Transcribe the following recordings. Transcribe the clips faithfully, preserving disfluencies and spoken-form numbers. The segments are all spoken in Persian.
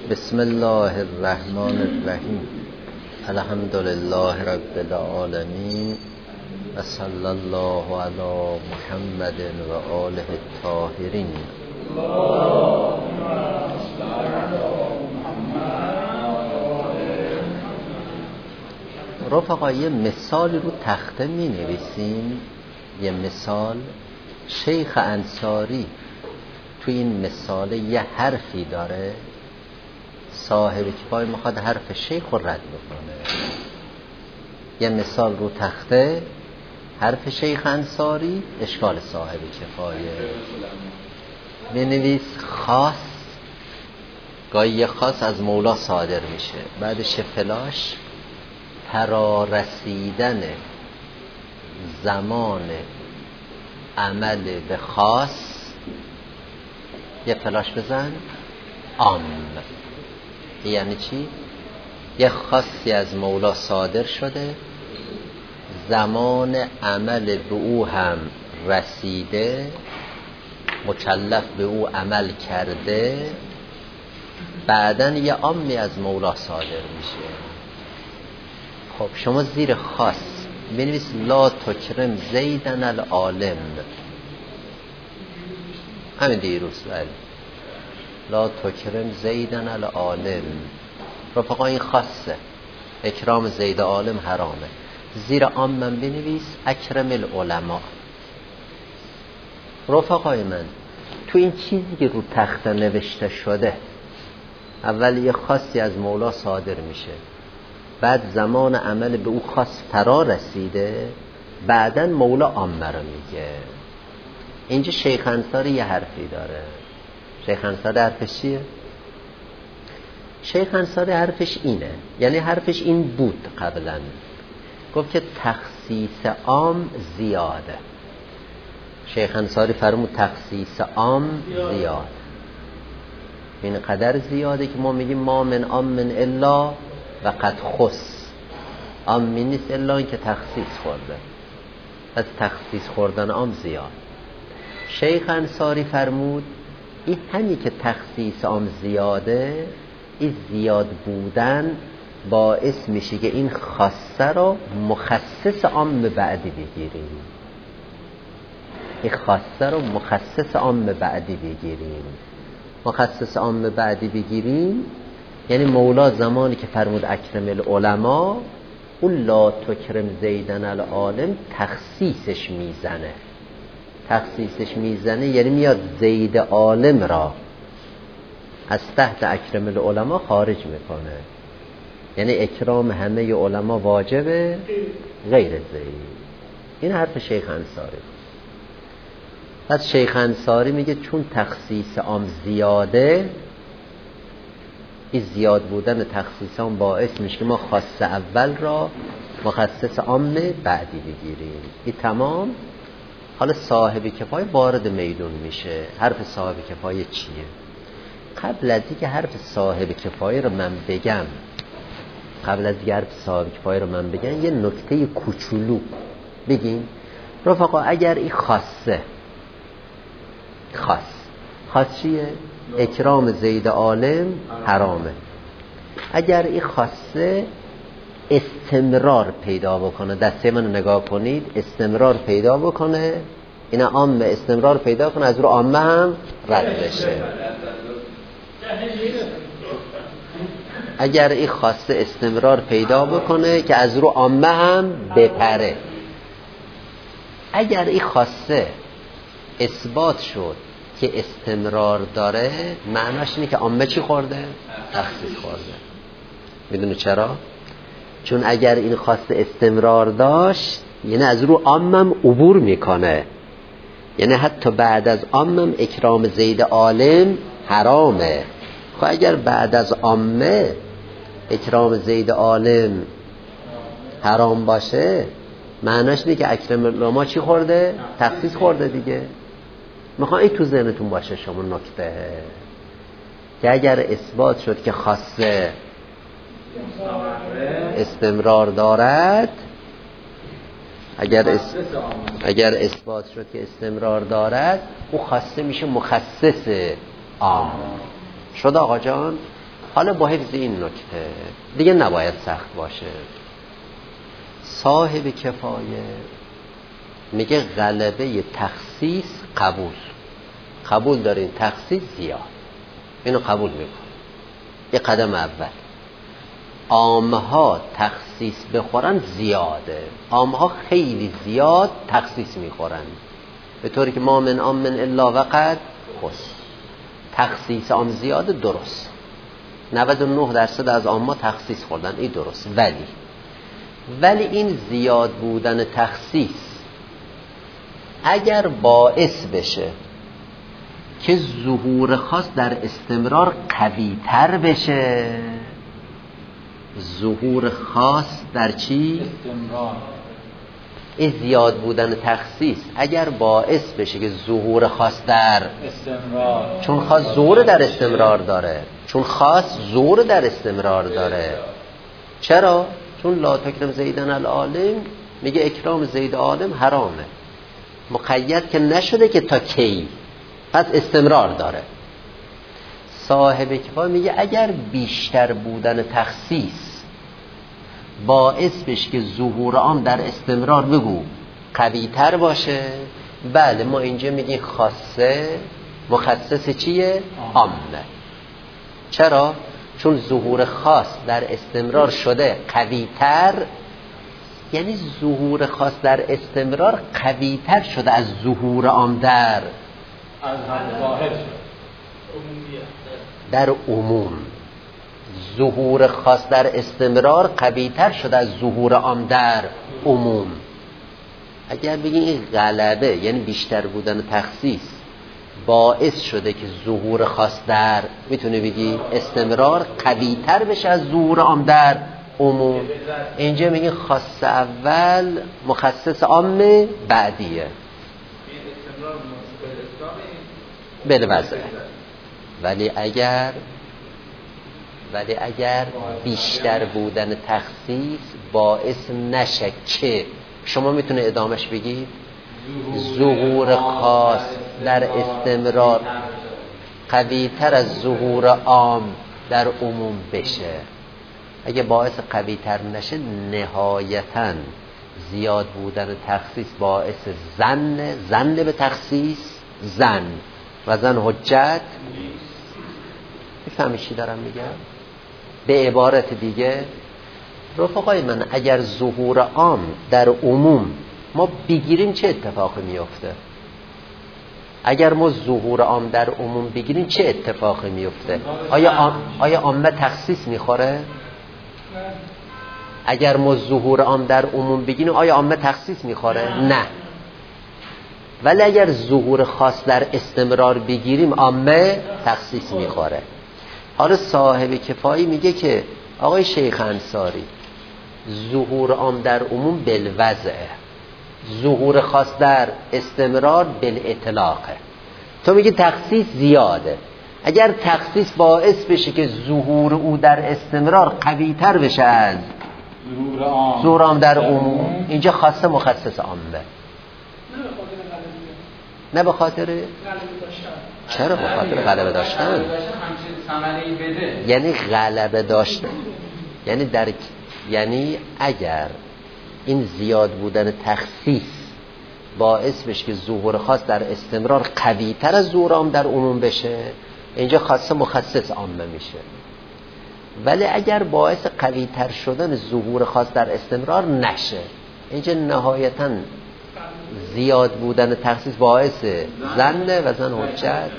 بسم الله الرحمن الرحیم. الحمد لله رب العالمین و صلی الله علی محمد و آله الطاهرین. رفقا یه مثال رو تخته می نویسیم. یه مثال شیخ انصاری تو این مثال یه حرفی داره، صاحب کفایه میخواد حرف شیخ رو رد بکنه. یه مثال رو تخته، حرف شیخ انصاری، اشکال صاحب کفایه. بنویس خاص، گاهی یه خاص از مولا صادر میشه، بعدش فلاش فرا رسیدن زمان عمل به خاص. یه فلاش بزن عام. یعنی چی؟ یه خاصی از مولا صادر شده، زمان عمل به او هم رسیده، مکلف به او عمل کرده، بعدن یه عامی از مولا صادر میشه. خب شما زیر خاص بنویس لا تکرم زیدن العالم. همین دیروز ولی لا تکرم زیدن العالم. رفقا این خاصه، اکرام زید عالم حرامه. زیر عام من بنویس اکرم العلماء. رفقای من تو این چیزی که رو تخته نوشته شده، اول یه خاصی از مولا صادر میشه، بعد زمان عمل به او خاص فرا رسیده، بعدن مولا عامه رو میگه. اینجا شیخ انصاری یه حرفی داره. شیخ انصاری حرفش چیه؟ شیخ انصاری حرفش اینه، یعنی حرفش این بود قبلا، گفت که تخصیص عام زیاده. شیخ انصاری فرمود تخصیص عام زیاد، این قدر زیاده که ما میگیم ما من عام من الا و قد خص. عامی نیست الا این که تخصیص خورده، از تخصیص خوردن عام زیاد. شیخ انصاری فرمود این همین که تخصیص عام زیاده، این زیاد بودن باعث میشه که این خاصه رو مخصص عام بعدی بگیریم. این خاصه رو مخصص عام بعدی بگیریم. مخصص عام بعدی بگیریم یعنی مولا زمانی که فرمود اکرم العلماء، اون لا تکرم زیدن العالم تخصیصش میزنه. تخصیصش میزنه یعنی میاد زید عالم را از تحت اکرم العلماء خارج میکنه. یعنی اکرام همه علما واجبه غیر زید. این حرف شیخ انصاری. پس شیخ انصاری میگه چون تخصیص عام زیاده، این زیاد بودن تخصیص عام باعث میشه که ما خاص اول را مخصص عام بعدی بگیریم. این تمام. حالا صاحب کفایه وارد میدون میشه. حرف صاحب کفایه چیه؟ قبل از اینکه حرف صاحب کفایه رو من بگم قبل از اینکه حرف صاحب کفایه رو من بگم یه نکته کوچولو بگیم. رفقا اگر این خاصه خاص خاص چیه؟ اکرام زید عالم حرامه. اگر این خاصه استمرار پیدا بکنه، دسته منو نگاه کنید، استمرار پیدا بکنه، اینا عامه استمرار پیدا کنه، از رو عامه هم رد بشه. اگر این خاصه استمرار پیدا بکنه که از رو عامه هم بپره. اگر این خاصه اثبات شد که استمرار داره، معناش اینه که عامه چی خورده؟ تخصیص خورده. میدونه چرا؟ چون اگر این خاصه استمرار داشت یعنی از رو عامم عبور میکنه، یعنی حتی بعد از عامم اکرام زید عالم حرامه. خب اگر بعد از عامه اکرام زید عالم حرام باشه، معناش اینه که اکرام العلماء چی خورده؟ تخصیص خورده دیگه. میخوام این تو ذهنتون باشه شما نکته که اگر اثبات شد که خاصه استمرار دارد، اگر اس... اگر اثبات شد که استمرار دارد، او خاصه میشه مخصص عام. شد آقا جان؟ حالا با حفظ این نکته دیگه نباید سخت باشه. صاحب کفایه میگه غلبه تخصیص قبول قبول دارین، تخصیص زیاد، اینو قبول میکن. یه قدم اول. عامها تخصیص بخورن زیاده، عامها خیلی زیاد تخصیص میخورن، به طوری که ما من عام من الا وقد خص. تخصیص عام زیاده، درست. نود و نه درصد از عامها تخصیص خوردن، این درست. ولی ولی این زیاد بودن تخصیص اگر باعث بشه که ظهور خاص در استمرار قوی تر بشه، ظهور خاص در چی؟ استمرار. این زیاد بودن تخصیص اگر باعث بشه که ظهور خاص در استمرار، چون خاص ظهور در استمرار داره، چون خاص ظهور در استمرار داره. چرا؟ چون لا تکرم زیدن العالم، میگه اکرام زید عالم حرامه، مقید که نشده که تا کی، پس استمرار داره. صاحب کفایه میگه اگر بیشتر بودن تخصیص باعث بشه که ظهور عام در استمرار بگو قوی تر باشه، بله ما اینجا میگیم خاصه مخصص چیه؟ عامه. چرا؟ چون ظهور خاص در استمرار شده قوی تر، یعنی ظهور خاص در استمرار قوی تر شده از ظهور عام در از هم ظاهر شد. در عموم. ظهور خاص در استمرار قوی تر شده از ظهور عام در عموم. اگر بگیم این غلبه یعنی بیشتر بودن تخصیص باعث شده که ظهور خاص در میتونه بگی استمرار قوی تر بشه از ظهور عام در عموم، اینجا میگه خاص اول مخصص عام بعدیه بالوضع. ولی اگر ولی اگر بیشتر بودن تخصیص باعث نشه که شما میتونه ادامش بگید ظهور خاص در استمرار قوی تر از ظهور عام در عموم بشه، اگه باعث قوی تر نشه نهایتاً زیاد بودن تخصیص باعث زن زن به تخصیص زن و زن حجت. میفهمی چی دارم میگم؟ به عبارت دیگه رفقای من اگر ظهور عام در عموم ما بگیریم چه اتفاقی میفته؟ اگر ما ظهور عام در عموم بگیریم چه اتفاقی میفته؟ آیا عام آیا عامه تخصیص میخوره؟ اگر ما ظهور عام در عموم بگیریم آیا عامه تخصیص میخوره؟ نه. ولی اگر ظهور خاص در استمرار بگیریم عامه تخصیص میخوره. حالا صاحب کفایی میگه که آقای شیخ انصاری ظهور عام در عموم بالوضعه، ظهور خاص در استمرار بالاطلاقه. تو میگی تخصیص زیاده، اگر تخصیص باعث بشه که ظهور او در استمرار قوی تر بشه از ظهور عام در عموم، اینجا خاصه مخصص عامه. نه به خاطر چرا؟ به خاطر غلبه داشتن. یعنی غلبه داشتن یعنی در یعنی اگر این زیاد بودن تخصیص باعث بشه که ظهور خاص در استمرار قوی تر از ظهور عام در عموم بشه، اینجا خاصه مخصص عامه میشه. ولی اگر باعث قوی تر شدن ظهور خاص در استمرار نشه، اینجا نهایتاً زیاد بودن تخصیص باعث زن و زن حجت.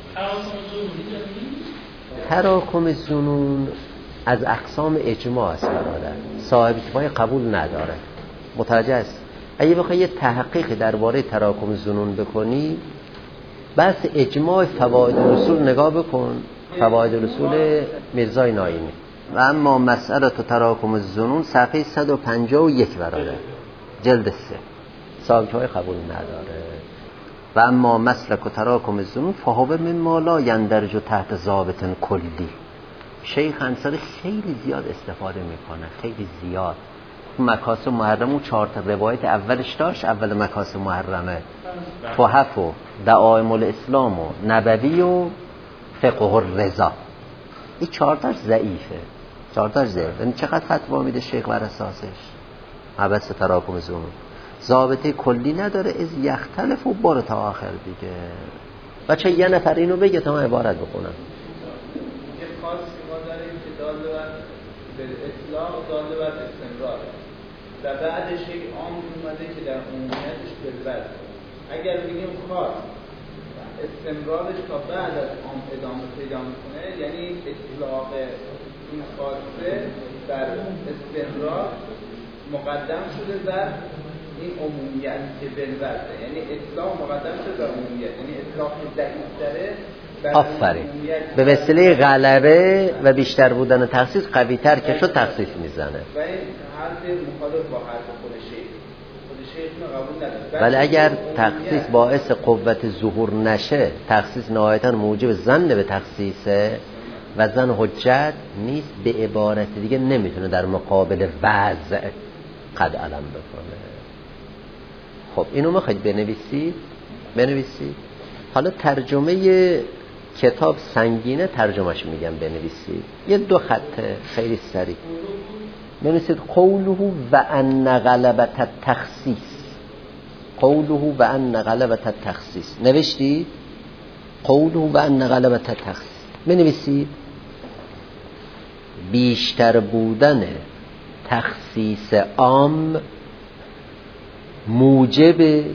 تراکم الظنون از اقسام اجماع است برادر، صاحب کفایه قبول نداره. متوجه است؟ اگه بخوای یه تحقیق درباره تراکم الظنون بکنی، بس اجماع فواید الاصول نگاه بکن، فواید الاصول میرزای ناینی. و اما مسئله تراکم الظنون صفحه صد و پنجاه و یک برادر، جلد سه، صاحب کفایه قبول نداره. و اما مسلک و تراکم الظنون فهو مما لا یندرج تحت ضابط کلی. شیخ انصاری خیلی زیاد استفاده میکنه، خیلی زیاد. مکاسب محرمه و چهار تا روایت اولش داشت، اول مکاسب محرمه تحف و دعائم الاسلام و نبوی و فقه الرضا. این چهارتاش ضعیفه، چهارتاش ضعیفه. یعنی چقدر فتوا میده شیخ بر اساسش؟ عبس تراکم زمان ضابطه کلی نداره، از یختلف و بار تا آخر دیگه. بچه یه نفر اینو بگه تا من عبارت بخونم. یه خاصی ما داریم که دال بر به اطلاق دال بر استمرار و بعدش یک عام اومده که در عمومیتش بالبد. اگر بگیم خاص استمرارش تا بعد از عام ادامه پیدا میکنه، یعنی اطلاق این خاصه بر استمرار مقدم شده بر این عمومیت که بالبده، یعنی اطلاق مقدم شده بر عمومیت، یعنی اطلاق ضعیف‌تره. آفرین. به وسیله غلبه و بیشتر بودن تخصیص قوی تر که شد تخصیص میزنه. و این حرف مخالف با حرف خود شیخ. خود شیخ قبول نداره. ولی اگر تخصیص باعث قوت ظهور نشه، تخصیص نهایتاً موجب ظن به تخصیصه و ظن حجت نیست، به عبارت دیگه نمیتونه در مقابل وضع قد علم بکنه. خب اینو میخواید بنویسید؟ بنویسید. حالا ترجمه کتاب سنگینه، ترجمهش میگم بنویسید. یه دو خطه خیلی سریع بنویسید. قوله و ان غلبت التخصیص، قوله و ان غلبت التخصیص. نوشتی؟ قوله و ان غلبت التخصیص بنویسید. بیشتر بودن تخصیص عام موجب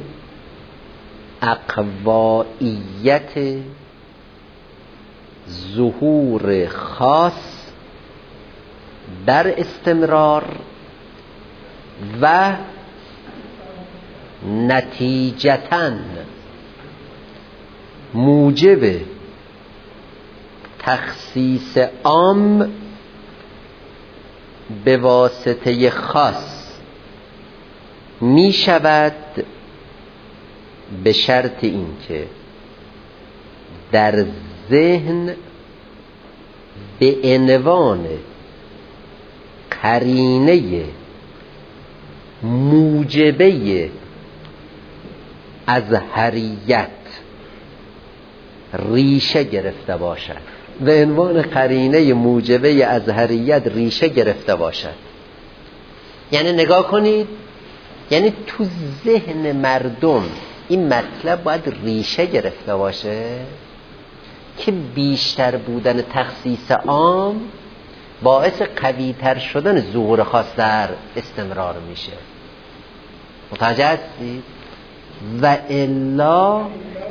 اقوائیت ظهور خاص در استمرار و نتیجتاً موجب تخصیص عام به واسطه خاص می شود، به شرط این که در ذهن به عنوان قرینه موجبه ازهریت ریشه گرفته باشد، به عنوان قرینه موجبه ازهریت ریشه گرفته باشد. یعنی نگاه کنید، یعنی تو ذهن مردم این مطلب باید ریشه گرفته باشه که بیشتر بودن تخصیص عام باعث قوی‌تر شدن ظهور خاص در استمرار میشه. متوجه هستید؟ و الا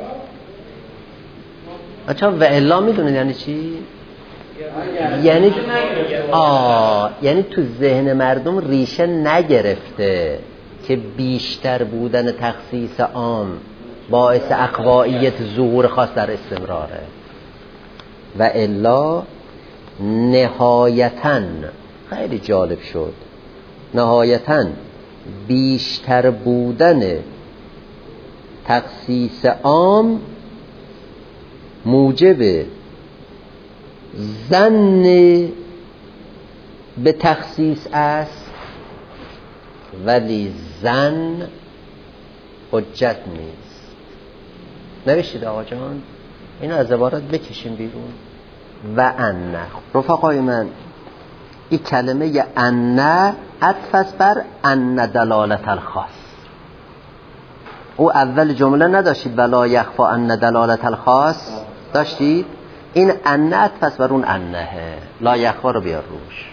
اچھا و الا میدونید یعنی چی؟ یعنی آه یعنی تو ذهن مردم ریشه نگرفته که بیشتر بودن تخصیص عام باعث اقوائیت ظهور خاص در استمراره. و الا نهایتاً، خیلی جالب شد، نهایتاً بیشتر بودن تخصیص عام موجب ظن به تخصیص است، ولی ظن حجت نیست. نوشتید آقا جان؟ اینو از عبارت بکشیم بیرون. و ان، رفقای من، این کلمه ان عطف است بر ان دلالت الخاص. او اول جمله نداشتید ولا یخفا ان دلالت الخاص؟ داشتید؟ این ان عطف است بر اون انه، لا یخفا رو بیار روش.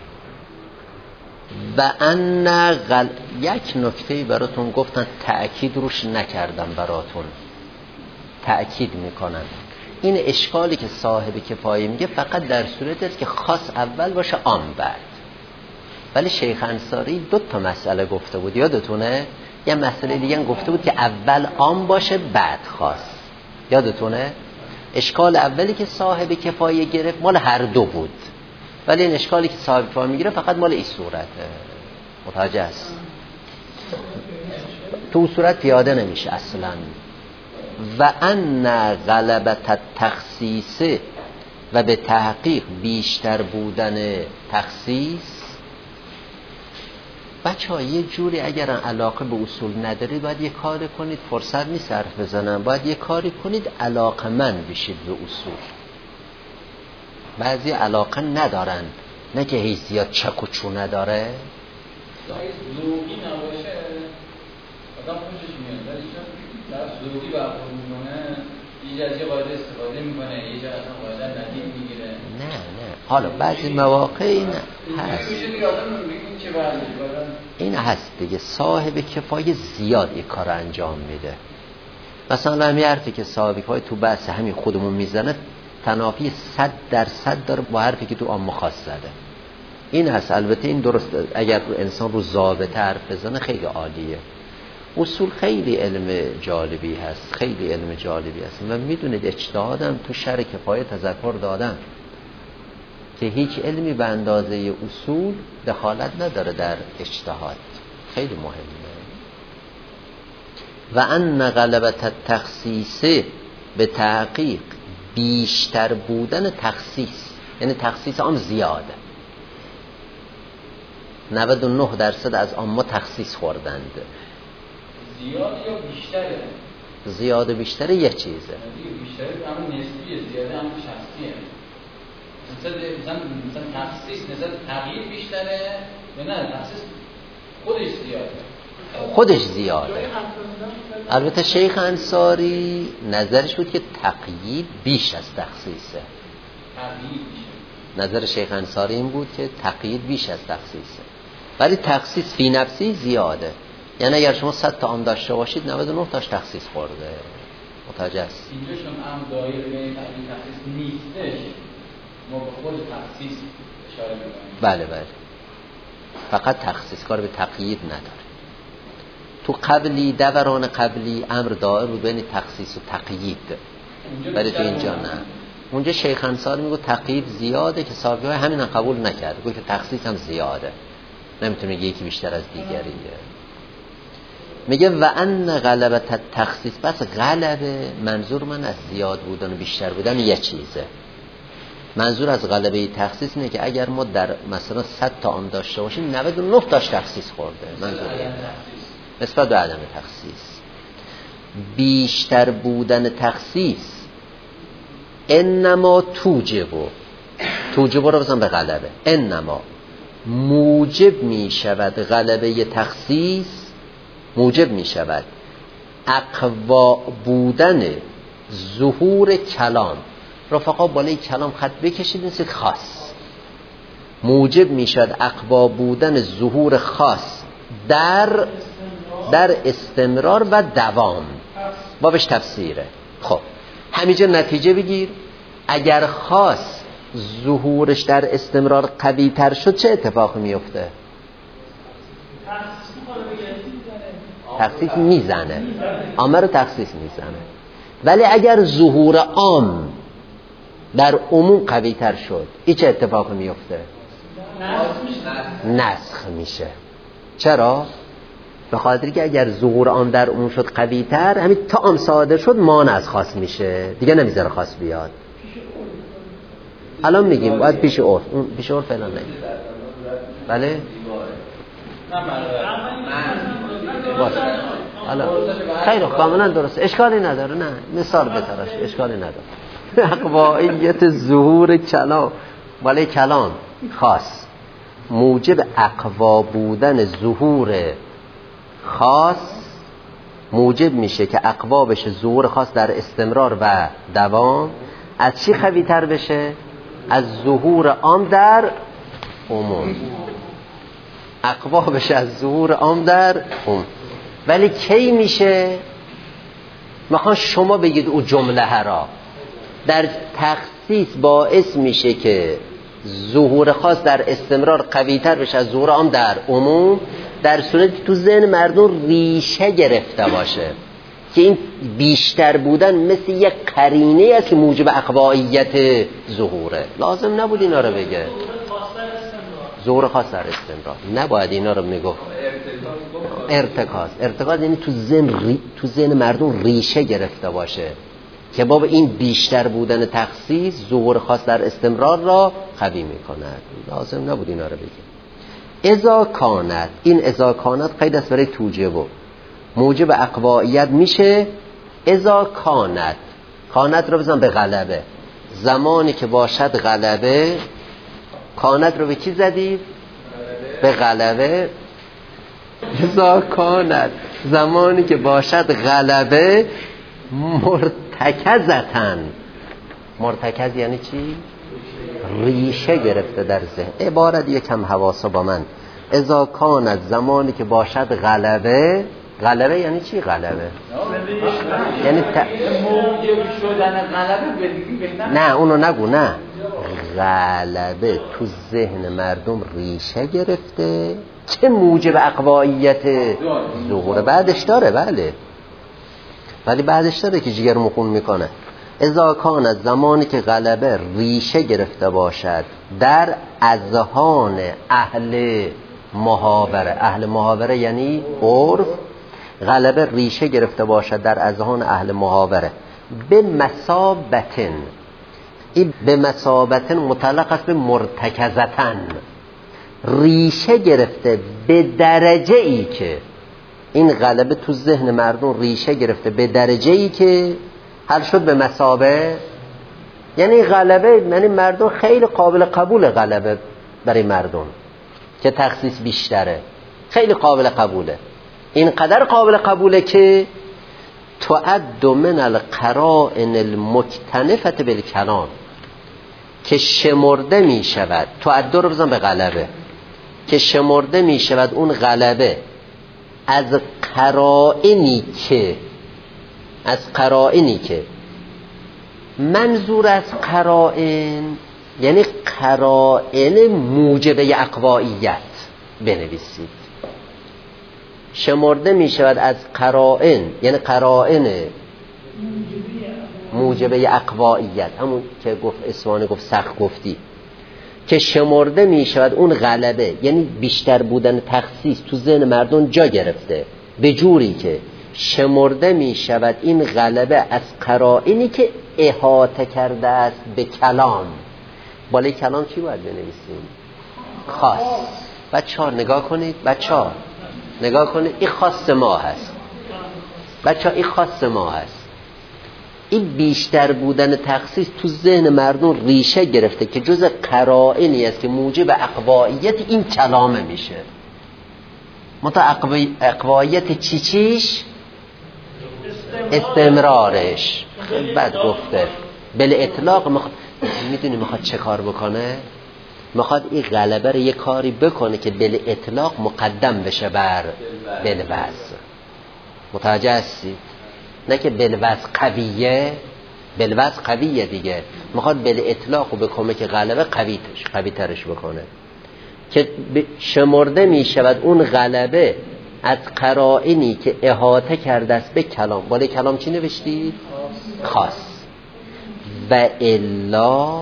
و ان غل... یک نکته براتون گفتن، تأکید روش نکردم براتون، تأکید میکنم. این اشکالی که صاحب کفایه میگه فقط در صورتی است که خاص اول باشه عام بعد. ولی شیخ انصاری دو تا مسئله گفته بود، یادتونه؟ یه مسئله دیگه گفته بود که اول عام باشه بعد خاص، یادتونه؟ اشکال اولی که صاحب کفایه گرفت مال هر دو بود، ولی این اشکالی که صاحب کفایه میگیره فقط مال این صورته. متوجه است؟ تو صورت پیاده نمیشه اصلا. و ان غلبت التخصیص، و به تحقیق بیشتر بودن تخصیص. بچه ها یه جوری اگر علاقه به اصول ندارید باید یه کاری کنید، فرصت نیست حرف بزنم، باید یه کاری کنید علاقه من بشید به اصول. بعضی علاقه ندارن، نه که حیثیت چک و چو نداره. ذوقی نباشه آدم خوشش میاد، ولی چون طرف ذوقی برخورد میکنه یه جا از یه قاعده استفاده میکنه، یه جا اصلا قاعده ندید میگیره. نه نه حالا بعضی مواقع این هست، این هست دیگه، صاحب کفایه زیاد این کار انجام میده. مثلا همین حرفی که صاحب کفایه تو بحث همین خودمون میزنه تنافی صد درصد داره با حرفی که تو عامه خاص زده. این هست. البته این درست، اگر انسان رو ضابطه حرف بزنه خیلی عالیه. اصول خیلی علم جالبی هست، خیلی علم جالبی هست. من میدونید اجتهادم تو شرح کفایه تذکر دادم که هیچ علمی به اندازه اصول دخالت نداره در اجتهاد، خیلی مهمه. و ان غلبت التخصیص به تحقیق بیشتر بودن تخصیص، یعنی تخصیص آن زیاده. نود و نه درصد از آنها تخصیص خوردند. زیاد یا بیشتره؟ زیاد و بیشتره یه چیزه. بیشتره اما نسبیه، زیاده اما شخصیه. مثلا مثلا تخصیص نسبت تغییر بیشتره یا نه تخصیص خودش زیاده؟ خودش زیاده. البته شیخ انصاری نظرش بود که تقیید بیش از تخصیصه. تقیید بیش. نظر شیخ انصاری این بود که تقیید بیش از تخصیصه، ولی تخصیص فی نفسی زیاده. یعنی اگر شما صد تا عام داشته باشید نود و نه تاش تخصیص خورده. متوجه است؟ اینجا چون عام دایره به تخصیص نیستش، ما به خود تخصیص اشاره می‌کنیم. بله بله. فقط تخصیص، کار به تقیید نداره. تو قبلی دوران قبلی امر دائر بود بین تخصیص و تقیید، ولی تو اینجا نه. اونجا شیخ انصاری میگه تقیید زیاده که صاحب همین هم قبول نکرد، گفت که تخصیص هم زیاده، نمیتونه میگه یکی بیشتر از دیگریه. میگه و ان غلبت التخصیص، بس غلبه منظور من از زیاد بودن و بیشتر بودن یه چیزه. منظور از غلبه تخصیص اینه که اگر ما در مثلا صد تا عام داشته باشیم نود و نه تاش تخصیص خورده. منظور اینه نسبت به عدم تخصیص. بیشتر بودن تخصیص انما توجبو، توجبو رو بزن به غلبه، انما موجب می شود غلبه تخصیص، موجب می شود اقوا بودن ظهور کلام. رفقا بالای کلام خط بکشید نسید خاص. موجب می شود اقوا بودن ظهور خاص در در استمرار و دوام. بابش تفسیره. خب همینجا نتیجه بگیر، اگر خاص ظهورش در استمرار قوی تر شد چه اتفاقی میفته؟ تخصیص میزنه، عامه رو تخصیص میزنه. ولی اگر ظهور عام در عموم قوی تر شد این چه اتفاقی میفته؟ نسخ میشه. چرا؟ به خاطری که اگر ظهور عام در عموم شد قوی تر، همین تا عام صادر شد مانع از خاص میشه دیگه، نمیذاره خاص بیاد. الان میگیم باید پیش عرف، اون پیش عرف فعلا نگیم. بله؟ باشه. الان خیلی کاملا درست، اشکالی نداره. نه مثال بتراش، اشکالی نداره. اقواییت ظهور کلام، ولی کلام خاص موجب اقوا بودن ظهور خاص، موجب میشه که اقوا بشه ظهور خاص در استمرار و دوام. از چی قوی تر بشه؟ از ظهور عام در عموم. اقوا بشه از ظهور عام در عموم. ولی کی میشه؟ میخوان شما بگید او جمله را در تخصیص باعث میشه که ظهور خاص در استمرار قوی تر بشه از ظهور عام در عموم، در صورتی که تو ذهن مردم ریشه گرفته باشه که این بیشتر بودن مثل یک قرینه است که موجب اقواییت ظهوره. لازم نبود اینا رو بگه. ظهور خاص در استمرار نباید اینا رو میگفت. ارتکاز، ارتکاز یعنی تو ذهن ری... تو ذهن مردم ریشه گرفته باشه که بابا این بیشتر بودن تخصیص ظهور خاص در استمرار را قوی میکند. لازم نبود اینا رو بگه. اذا کانت، این اذا کانت قید است برای توجبه، موجب اقواییت میشه. اذا کانت، کانت رو بزن به غلبه، زمانی که باشد غلبه، کانت رو به کی زدیم؟ به غلبه. اذا کانت زمانی که باشد غلبه مرتکزتن. مرتکز یعنی چی؟ ریشه گرفته در ذهن. عبارت یکم حواسا با من. اذا کانت زمانی که باشد غلبه. غلبه یعنی چی غلبه؟ یعنی ت... موجب شدن غلبه بگیم. نه اونو نگو. نه غلبه تو ذهن مردم ریشه گرفته چه موجب اقواییت ظهور بعدش داره. بله ولی بعدش داره که جگر مخون میکنه. اذا کانت زمانی که غلبه ریشه گرفته باشد در اذهان اهل محاوره. اهل محاوره یعنی عرف. غلبه ریشه گرفته باشد در اذهان اهل محاوره به مثابتن. این به مثابتن متعلق است به مرتکزتن. ریشه گرفته به درجه ای که این غلبه تو ذهن مردم ریشه گرفته به درجه ای که حل شد به مثابه. یعنی غلبه یعنی مردم خیلی قابل قبول غلبه برای مردم که تخصیص بیشتره. خیلی قابل قبوله. اینقدر قابل قبوله که تعد من القرائن المکتنفة بالکلام، که شمرده می شود. تعد رو بزن به غلبه. که شمرده می شود اون غلبه از قرائنی که از قرائنی که منظور از قرائن یعنی قرائن موجبه اقواییت بنویسید. شمرده می شود از قرائن یعنی قرائن موجبه اقواییت، همون که گفت اسوانی گفت سخت گفتی، که شمرده می شود اون غلبه یعنی بیشتر بودن تخصیص تو ذهن مردم جا گرفته به جوری که شمرده می شود این غلبه از قرائنی که احاطه کرده است به کلام. بالای کلام چی باید بنویسیم؟ خاص. بچه ها نگاه کنید. بچه ها نگاه کنید. این خاص ما هست. بچه ها این خاص ما هست. این بیشتر بودن تخصیص تو ذهن مردم ریشه گرفته که جز قرائنی است که موجب اقواییت این کلامه میشه. متا اقواییت چی چیش؟ استمرارش. خیلی بد گفته. بل اطلاق مخ... میدونی میخواد چه کار بکنه؟ میخواد این غلبه رو یه کاری بکنه که بل اطلاق مقدم بشه بر بل وضع. متوجه هستید؟ نه که بل وضع قویه. بل وضع قویه دیگه. میخواد بل اطلاق رو بکنه که غلبه قوی قوی ترش بکنه، که شمرده میشود اون غلبه از قرائنی که احاطه کرده است به کلام. بالای کلام چی نوشتید؟ خاص. و الا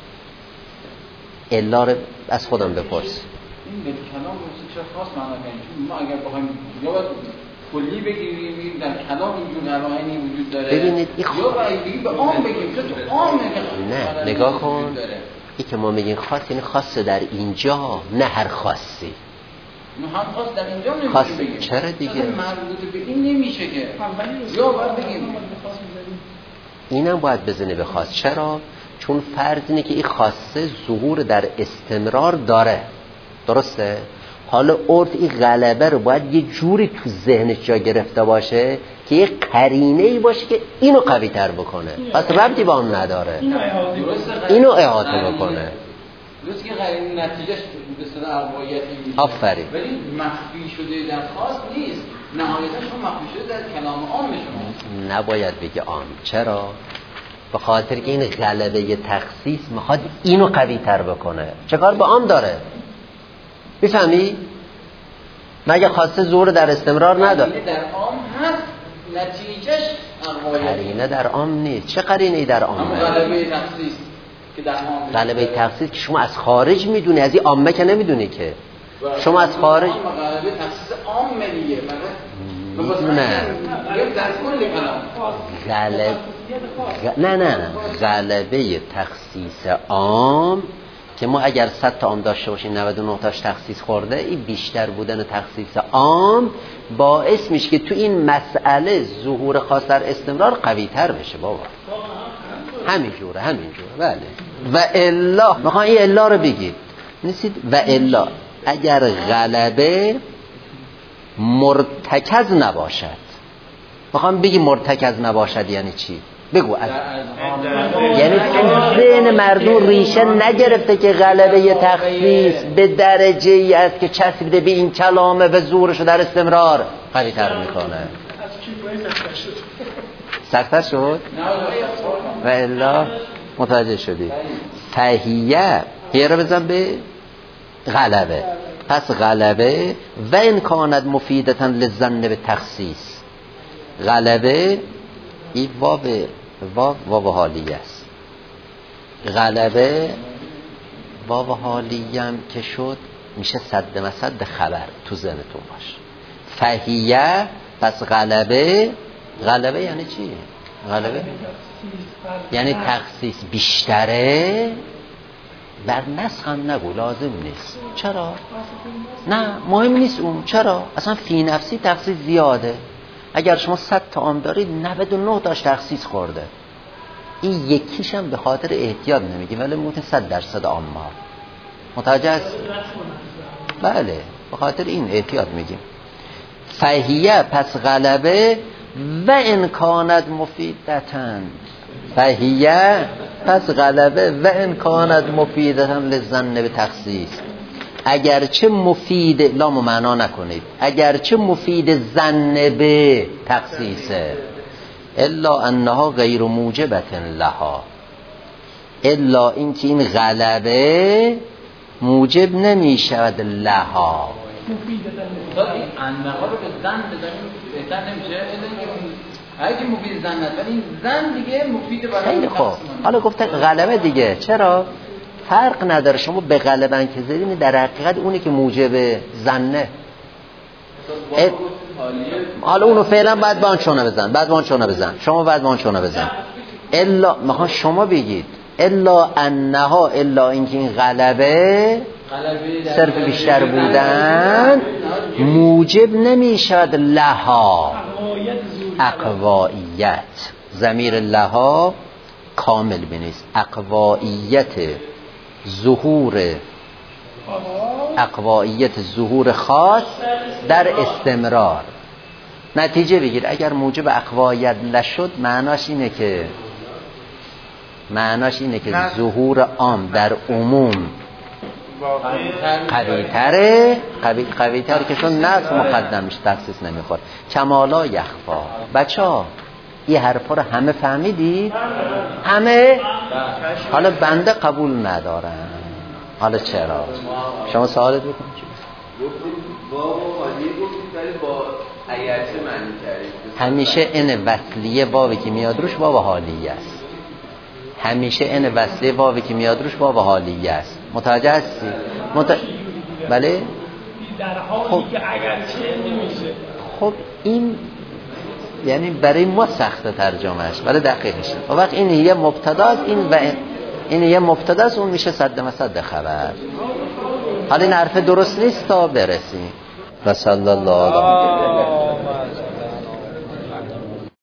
الا رو از خودم بپرس. این به کلام رو چه خاص معنا کنیم؟ ما اگر بخوایم یا باید کلی بگیریم در کلام اینجور قرائنی وجود داره، ببینید این یا باید بگیم به عام بگیم که تو عام نه. نگاه کن. این که ما میگیم خاص یعنی خاص در اینجا، نه هر خاصی. نه هم خاص در اینجا نمیشه خاص بگیم. چرا دیگه؟ مربوط به این نمیشه که. یا باید بگیم اینم باید بزنه به خاص. چرا؟ چون فرض اینه که این خاصه ظهور در استمرار داره. درسته؟ حالا عرف این غلبه رو باید یه جوری تو ذهنش جا گرفته باشه که یه قرینه‌ای باشه که اینو قوی تر بکنه. پس ربطی با اون نداره. اینو احاطه بکنه. درست که قرینه نتیجهش به صدا اقواییتی میشه. آفرین. ولی مخفی شده در خاص نیست. نهایتاً شما مخفی شده در کلام عام شما. نباید بگه عام. چرا؟ به خاطر که این غلبه تخصیص میخواد اینو قوی تر بکنه. چه کار به عام داره؟ میفهمی؟ مگه خواسته زور در استمرار نداره؟ قرینه در عام هست، نتیجهش اقواییتی. قرینه در عام نیست. چه قرینه‌ای در عام؟ اما غلبه تخصیص که در عام. غلبه تخصیص که شما از خارج میدونی، از این عامه که نمیدونی که. شما از خارج غلبه تخصیص عام میگه. نه در کل کلام. غلبه نه نه نه غلبه تخصیص عام که ما اگر صد تا عام داشته باشیم نود و نه تاش تخصیص خورده، این بیشتر بودن تخصیص عام باعث میشه که تو این مسئله ظهور خاص در استمرار قوی تر بشه. بابا همین جوره همین جوره. بله. و الا میخوام این الا رو بگید نیستید. و الا اگر غلبه مرتکز نباشد. میخوام بگی مرتکز نباشد یعنی چی؟ بگو. از یعنی تو ذهن مردم ریشه نگرفته که غلبه ی تخصیص به درجه ای است که چسبیده به این کلامه و زورشو در استمرار قوی تر میکنه. سختر شد؟ و الا متوجه شدی. فهیه هیه رو بزن به غلبه. پس غلبه و این کاند مفیدتن للظن به تخصیص. غلبه این واو واو واو حالیه است. غلبه واو حالیه هم که شد میشه صد مسد خبر تو ذهنتون باش. فهیه پس غلبه. غلبه یعنی چی؟ غلبه یعنی تخصیص بیشتره بر نسخ هم نگو لازم نیست. چرا؟ نه مهم نیست اون. چرا؟ اصلا فی نفسی تخصیص زیاده. اگر شما صد تا عام دارید نود و نه تاش تخصیص خورده. این یکیش هم به خاطر احتیاط نمیگیم ولی ممکن صد درصد عام ها. متوجه است؟ بله به خاطر این احتیاط میگیم. فهیه پس غلبه و امکانت مفیدتن. فهیه پس غلبه و امکانت مفیدتن للظن به تخصیص. اگرچه مفید لام و معنا نکنید. اگرچه مفید ظن به تخصیصه الا انها غیر موجبت لها. الا اینکه این غلبه موجب نمی شود لها. انها رو به زن بزنیم بهتر نمیشه؟ اگه مفید زن ند ولی این زن دیگه مفید برای خیلی خوب. حالا گفتن غلبه دیگه چرا؟ فرق نداره. شما به غلبن که زدین در حقیقت اونی که موجب زنه. حالا اونو فعلا بعد بان چونه بزن بعد بان چونه بزن شما بعد بان چونه بزن. الا میخوام شما بگید الا انها الا اینکه این غلبه صرف بیشتر بودن موجب نمیشد لها اقوائیت. ضمیر لها کامل بنویس. اقوائیت ظهور اقوائیت ظهور خاص در استمرار. نتیجه بگیر اگر موجب اقوائیت نشد معناش اینه که معناش اینه که ظهور عام در عموم قوی تره. قوی قوی تره که چون نص مقدم میشه تخصیص نمیخواد. کمالا یخفا. بچه ها این حرفا رو همه فهمیدید؟ همه؟ حالا بنده قبول ندارم. حالا چرا؟ شما سوالت بکنید. گفتید با حالیه گفتید ولی با اگرچه معنی کردید. همیشه این وصلیه واوی که میاد روش واو حالیه است. همیشه این وصلیه واوی که میاد روش واو حالیه است. متوجه هستی؟ مت... بله؟ در حالی خب. که اگرچه نمیشه. خب این یعنی برای ما سخت ترجمهش ولی دقیقش. و وقت این یه مبتداست این و این یه مبتداست اون میشه صد مصد خبر. حالا این حرف درست نیست تا برسیم. و صلی الله علیه